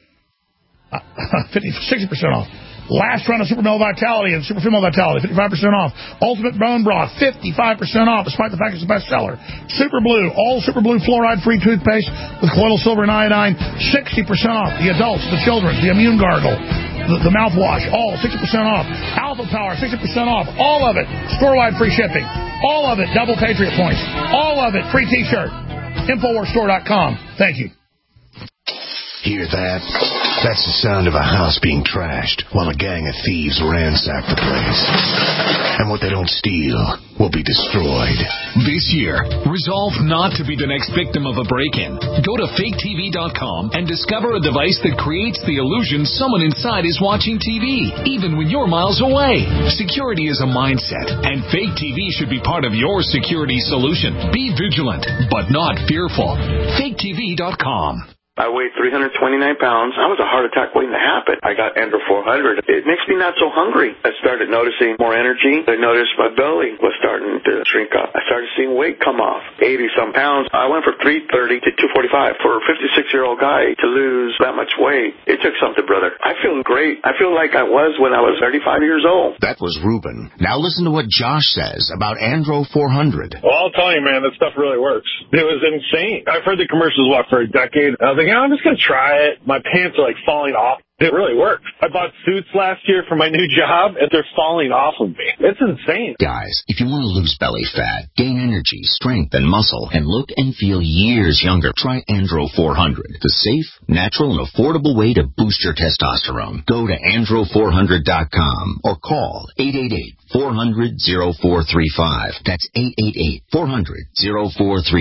60% off. Last run of Super Male Vitality and Super Female Vitality, 55% off. Ultimate Bone Broth, 55% off, despite the fact it's a bestseller. Super Blue, all Super Blue fluoride-free toothpaste with colloidal silver and iodine, 60% off. The adults, the children, the Immune Gargle, the mouthwash, all 60% off. Alpha Power, 60% off. All of it, store-wide free shipping. All of it, double Patriot points. All of it, free T-shirt. InfoWarsStore.com. Thank you. Hear that? That's the sound of a house being trashed while a gang of thieves ransack the place. And what they don't steal will be destroyed. This year, resolve not to be the next victim of a break-in. Go to faketv.com and discover a device that creates the illusion someone inside is watching TV, even when you're miles away. Security is a mindset, and Fake TV should be part of your security solution. Be vigilant, but not fearful. faketv.com. I weighed 329 pounds. I was a heart attack waiting to happen. I got Andro 400. It makes me not so hungry. I started noticing more energy. I noticed my belly was starting to shrink up. I started seeing weight come off, 80-some pounds. I went from 330 to 245. For a 56-year-old guy to lose that much weight, it took something, brother. I feel great. I feel like I was when I was 35 years old. That was Ruben. Now listen to what Josh says about Andro 400. Well, I'll tell you, man, that stuff really works. It was insane. I've heard the commercials, for a decade. I was like, I'm just going to try it. My pants are, falling off. It really works. I bought suits last year for my new job, and they're falling off of me. It's insane. Guys, if you want to lose belly fat, gain energy, strength, and muscle, and look and feel years younger, try Andro 400, the safe, natural, and affordable way to boost your testosterone. Go to andro400.com or call 888-400-0435. That's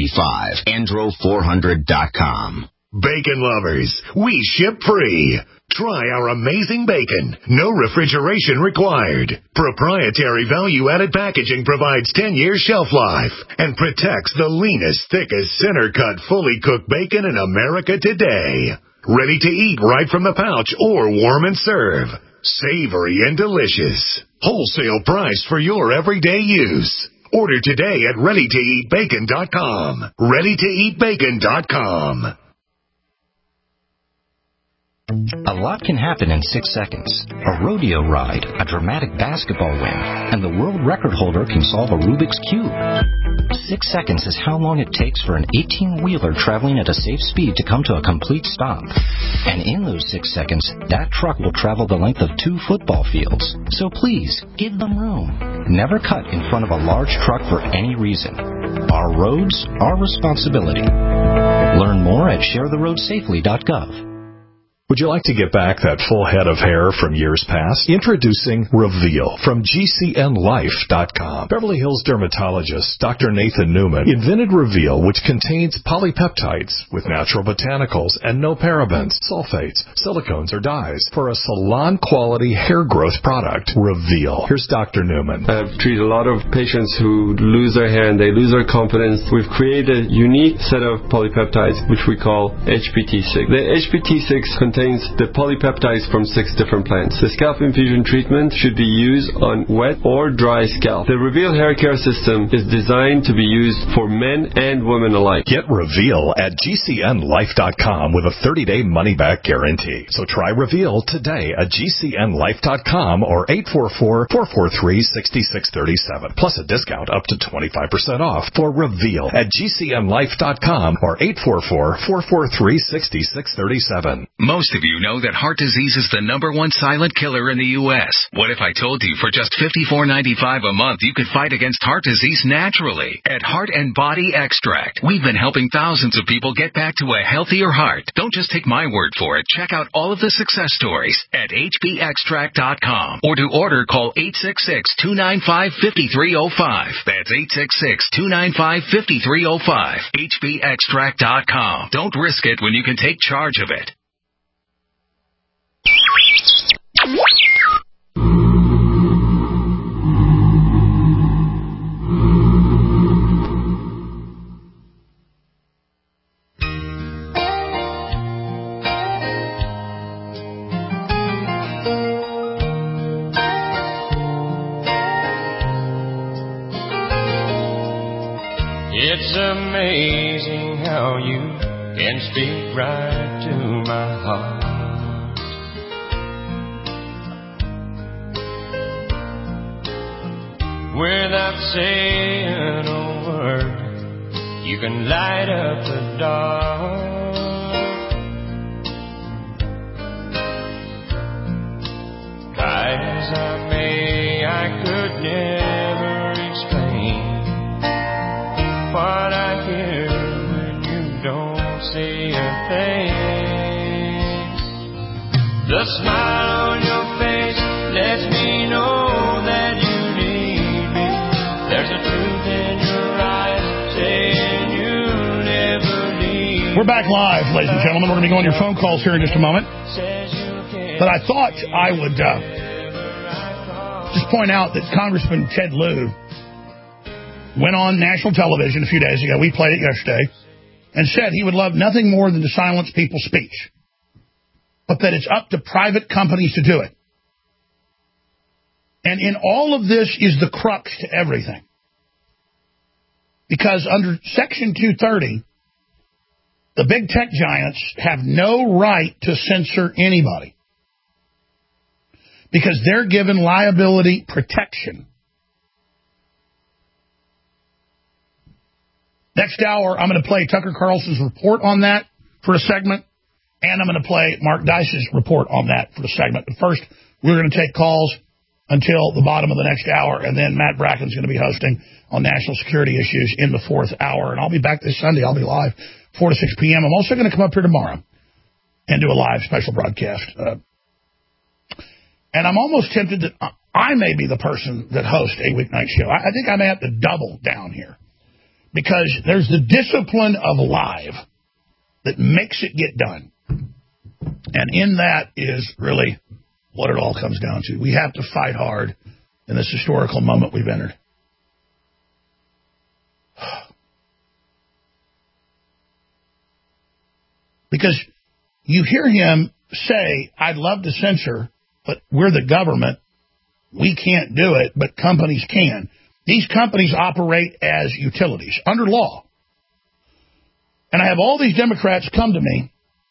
888-400-0435. andro400.com. Bacon lovers, we ship free. Try our amazing bacon. No refrigeration required. Proprietary value-added packaging provides 10 years shelf life and protects the leanest, thickest, center-cut, fully cooked bacon in America today. Ready to eat right from the pouch or warm and serve. Savory and delicious. Wholesale price for your everyday use. Order today at ReadyToEatBacon.com. ReadyToEatBacon.com. A lot can happen in 6 seconds. A rodeo ride, a dramatic basketball win, and the world record holder can solve a Rubik's Cube. 6 seconds is how long it takes for an 18-wheeler traveling at a safe speed to come to a complete stop. And in those 6 seconds, that truck will travel the length of 2 football fields. So please, give them room. Never cut in front of a large truck for any reason. Our roads, our responsibility. Learn more at sharetheroadsafely.gov. Would you like to get back that full head of hair from years past? Introducing Reveal from GCNLife.com. Beverly Hills dermatologist Dr. Nathan Newman invented Reveal, which contains polypeptides with natural botanicals and no parabens, sulfates, silicones, or dyes for a salon-quality hair growth product. Reveal. Here's Dr. Newman. I've treated a lot of patients who lose their hair and they lose their confidence. We've created a unique set of polypeptides, which we call HPT6. The HPT6 contains the polypeptides from 6 different plants. The scalp infusion treatment should be used on wet or dry scalp. The Reveal hair care system is designed to be used for men and women alike. Get Reveal at GCNLife.com with a 30-day money-back guarantee. So try Reveal today at GCNLife.com or 844-443-6637. Plus a discount up to 25% off for Reveal at GCNLife.com or 844-443-6637. Most of you know that heart disease is the #1 silent killer in the U.S. What if I told you for just $54.95 a month you could fight against heart disease naturally? At Heart and Body Extract, we've been helping thousands of people get back to a healthier heart. Don't just take my word for it. Check out all of the success stories at hbextract.com. Or to order, call 866-295-5305. That's 866-295-5305. hbextract.com. Don't risk it when you can take charge of it. It's amazing how you can speak right to my heart. Without saying a word, you can light up the dark. Try as I may, I could never explain what I hear when you don't say a thing. The smile on your face lets me know that you need me. There's a truth in your eyes saying you'll never leave. We're back live, ladies and gentlemen. We're going to be going to your phone calls here in just a moment. But I thought I would just point out that Congressman Ted Lieu went on national television a few days ago. We played it yesterday. And said he would love nothing more than to silence people's speech. But that it's up to private companies to do it. And in all of this is the crux to everything. Because under Section 230, the big tech giants have no right to censor anybody. Because they're given liability protection. Next hour, I'm going to play Tucker Carlson's report on that for a segment. And I'm going to play Mark Dice's report on that for a segment. But first, we're going to take calls until the bottom of the next hour. And then Matt Bracken's going to be hosting on national security issues in the 4th hour. And I'll be back this Sunday. I'll be live 4 to 6 p.m. I'm also going to come up here tomorrow and do a live special broadcast. And I'm almost tempted that I may be the person that hosts a weeknight show. I think I may have to double down here. Because there's the discipline of live that makes it get done. And in that is really what it all comes down to. We have to fight hard in this historical moment we've entered. Because you hear him say, I'd love to censor, but we're the government. We can't do it, but companies can. These companies operate as utilities under law. And I have all these Democrats come to me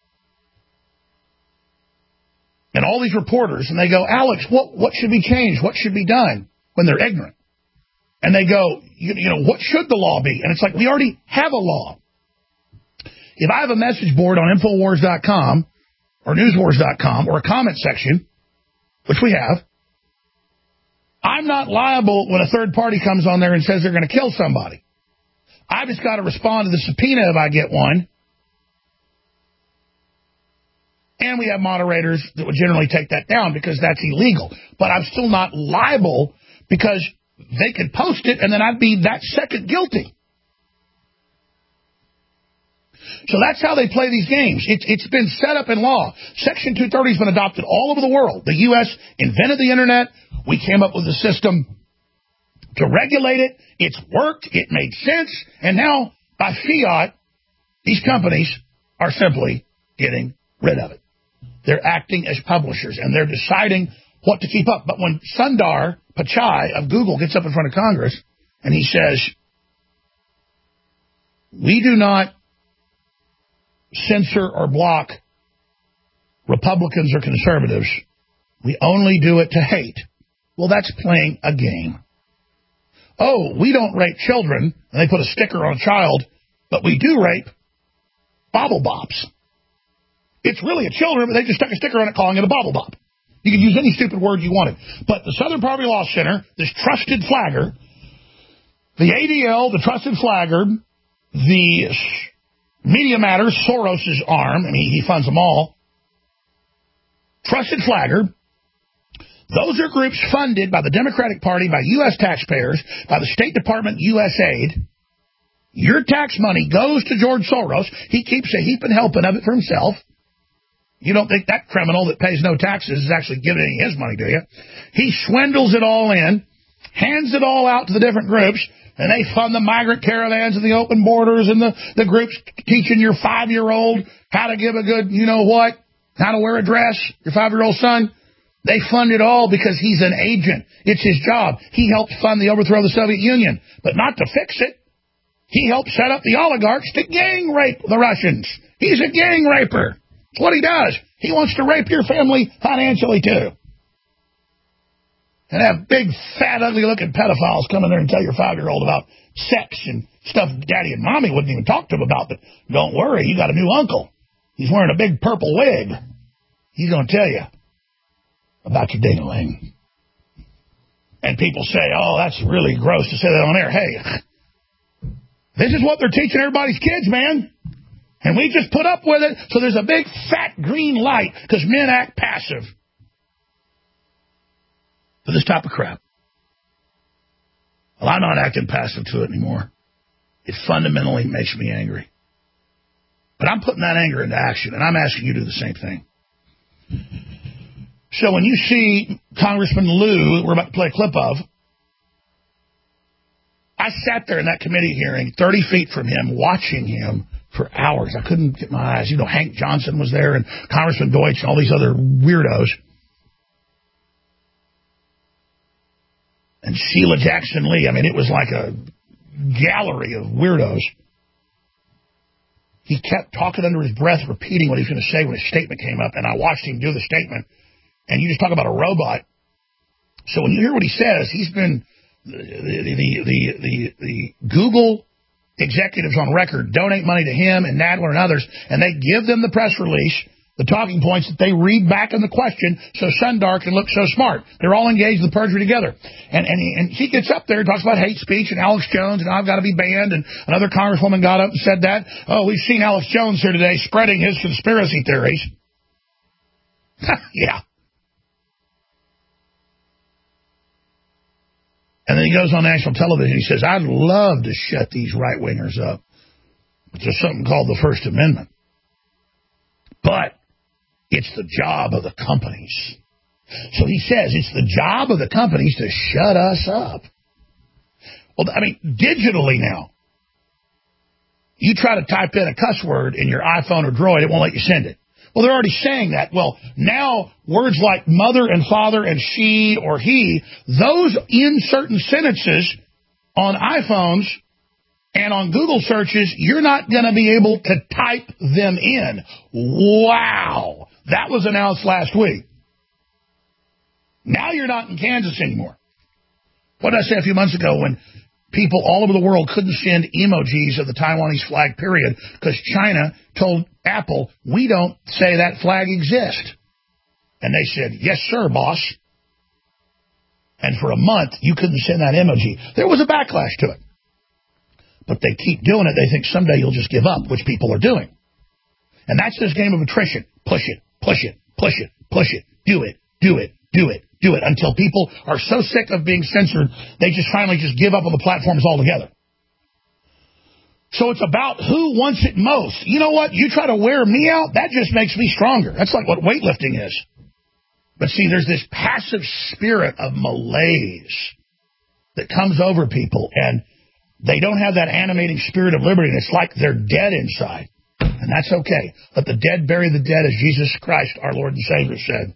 and all these reporters, and they go, Alex, what should be changed? What should be done? When they're ignorant. And they go, you know, what should the law be? And it's like, we already have a law. If I have a message board on Infowars.com or Newswars.com or a comment section, which we have, I'm not liable when a third party comes on there and says they're going to kill somebody. I've just got to respond to the subpoena if I get one. And we have moderators that would generally take that down because that's illegal. But I'm still not liable because they could post it and then I'd be that second guilty. So that's how they play these games. It's been set up in law. Section 230 has been adopted all over the world. The U.S. invented the Internet. We came up with a system to regulate it. It's worked. It made sense. And now, by fiat, these companies are simply getting rid of it. They're acting as publishers, and they're deciding what to keep up. But when Sundar Pichai of Google gets up in front of Congress and he says, we do not censor or block Republicans or conservatives. We only do it to hate. Well, that's playing a game. Oh, we don't rape children, and they put a sticker on a child, but we do rape bobble bops. It's really a children, but they just stuck a sticker on it calling it a bobble bop. You can use any stupid word you wanted. But the Southern Poverty Law Center, this trusted flagger, the ADL, the trusted flagger, the Media Matters, Soros' arm, I mean, he funds them all, trusted flagger, those are groups funded by the Democratic Party, by U.S. taxpayers, by the State Department, USAID. Your tax money goes to George Soros. He keeps a heap and helping of it for himself. You don't think that criminal that pays no taxes is actually giving any of his money, do you? He swindles it all in, hands it all out to the different groups, and they fund the migrant caravans and the open borders and the groups teaching your 5-year-old how to give a good, you know what, how to wear a dress, your 5-year-old son. They fund it all because he's an agent. It's his job. He helped fund the overthrow of the Soviet Union, but not to fix it. He helped set up the oligarchs to gang rape the Russians. He's a gang raper. That's what he does. He wants to rape your family financially, too. And have big, fat, ugly-looking pedophiles come in there and tell your 5-year-old about sex and stuff Daddy and Mommy wouldn't even talk to him about. But don't worry, you got a new uncle. He's wearing a big purple wig. He's going to tell you about your ding-a-ling. And people say, oh, that's really gross to say that on air. Hey, this is what they're teaching everybody's kids, man. And we just put up with it, so there's a big, fat, green light because men act passive for this type of crap. Well, I'm not acting passive to it anymore. It fundamentally makes me angry. But I'm putting that anger into action, and I'm asking you to do the same thing. So when you see Congressman Lieu, we're about to play a clip of, I sat there in that committee hearing 30 feet from him, watching him for hours. I couldn't get my eyes. You know, Hank Johnson was there and Congressman Deutsch and all these other weirdos. And Sheila Jackson Lee. I mean, it was like a gallery of weirdos. He kept talking under his breath, repeating what he was going to say when his statement came up, and I watched him do the statement. And you just talk about a robot. So when you hear what he says, he's been the Google executives on record donate money to him and Nadler and others, and they give them the press release, the talking points that they read back in the question so Sundar can look so smart. They're all engaged in the perjury together. And he gets up there and talks about hate speech and Alex Jones and I've got to be banned, and another congresswoman got up and said that. Oh, we've seen Alex Jones here today spreading his conspiracy theories. Yeah. And then he goes on national television. He says, I'd love to shut these right-wingers up. But there's something called the First Amendment. But It's the job of the companies. So he says it's the job of the companies to shut us up. Well, I mean, digitally now, you try to type in a cuss word in your iPhone or Droid, it won't let you send it. Well, they're already saying that. Well, now words like mother and father and she or he, those in certain sentences on iPhones and on Google searches, you're not going to be able to type them in. Wow. That was announced last week. Now you're not in Kansas anymore. What did I say a few months ago when people all over the world couldn't send emojis of the Taiwanese flag, period, because China told Apple, we don't say that flag exists. And they said, yes, sir, boss. And for a month, you couldn't send that emoji. There was a backlash to it. But they keep doing it. They think someday you'll just give up, which people are doing. And that's this game of attrition. Push it, push it, push it, push it. Do it, do it, do it, do it. Until people are so sick of being censored, they just finally just give up on the platforms altogether. So it's about who wants it most. You know what? You try to wear me out, that just makes me stronger. That's like what weightlifting is. But see, there's this passive spirit of malaise that comes over people, and they don't have that animating spirit of liberty, and it's like they're dead inside. And that's okay. Let the dead bury the dead, as Jesus Christ, our Lord and Savior, said.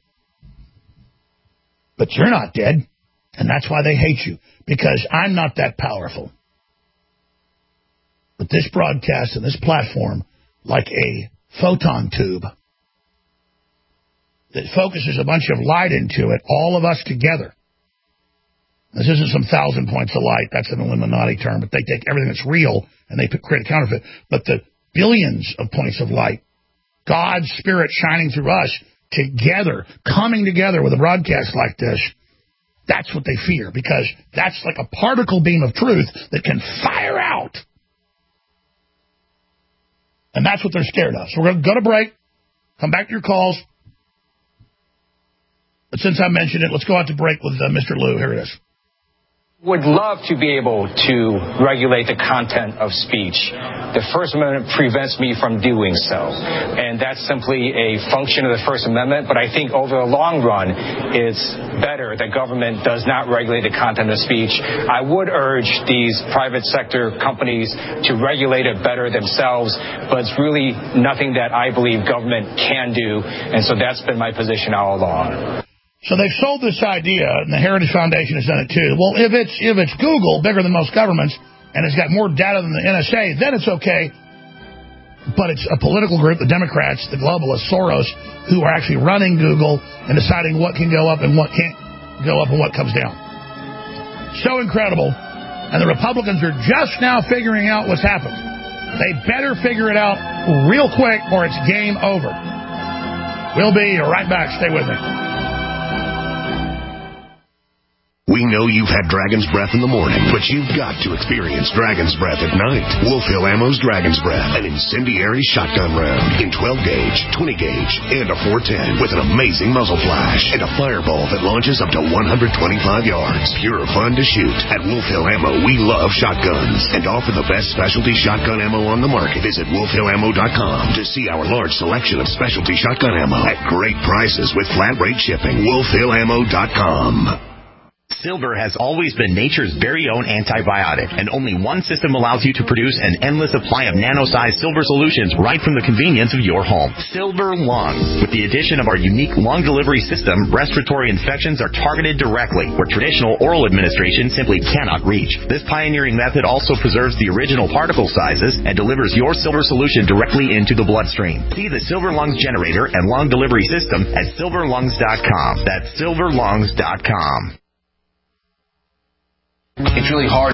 But you're not dead, and that's why they hate you, because I'm not that powerful. But this broadcast and this platform, like a photon tube that focuses a bunch of light into it, all of us together. This isn't some 1,000 points of light. That's an Illuminati term, but they take everything that's real and they create a counterfeit. But the billions of points of light, God's Spirit shining through us together, coming together with a broadcast like this, that's what they fear, because that's like a particle beam of truth that can fire out. And that's what they're scared of. So we're going to go to break, come back to your calls. But since I mentioned it, let's go out to break with Mr. Lou. Here it is. Would love to be able to regulate the content of speech. The First Amendment prevents me from doing so. And that's simply a function of the First Amendment. But I think over the long run, it's better that government does not regulate the content of speech. I would urge these private sector companies to regulate it better themselves. But it's really nothing that I believe government can do. And so that's been my position all along. So they've sold this idea, and the Heritage Foundation has done it too. Well, if it's Google, bigger than most governments, and it's got more data than the NSA, then it's okay. But it's a political group, the Democrats, the globalists, Soros, who are actually running Google and deciding what can go up and what can't go up and what comes down. So incredible. And the Republicans are just now figuring out what's happened. They better figure it out real quick or it's game over. We'll be right back. Stay with me. We know you've had Dragon's Breath in the morning, but you've got to experience Dragon's Breath at night. Wolf Hill Ammo's Dragon's Breath, an incendiary shotgun round in 12-gauge, 20-gauge, and a 410 with an amazing muzzle flash and a fireball that launches up to 125 yards. Pure fun to shoot. At Wolf Hill Ammo, we love shotguns and offer the best specialty shotgun ammo on the market. Visit wolfhillammo.com to see our large selection of specialty shotgun ammo at great prices with flat rate shipping. wolfhillammo.com. Silver has always been nature's very own antibiotic, and only one system allows you to produce an endless supply of nano-sized silver solutions right from the convenience of your home. Silver Lungs. With the addition of our unique lung delivery system, respiratory infections are targeted directly, where traditional oral administration simply cannot reach. This pioneering method also preserves the original particle sizes and delivers your silver solution directly into the bloodstream. See the Silver Lungs generator and lung delivery system at silverlungs.com. That's silverlungs.com. It's really hard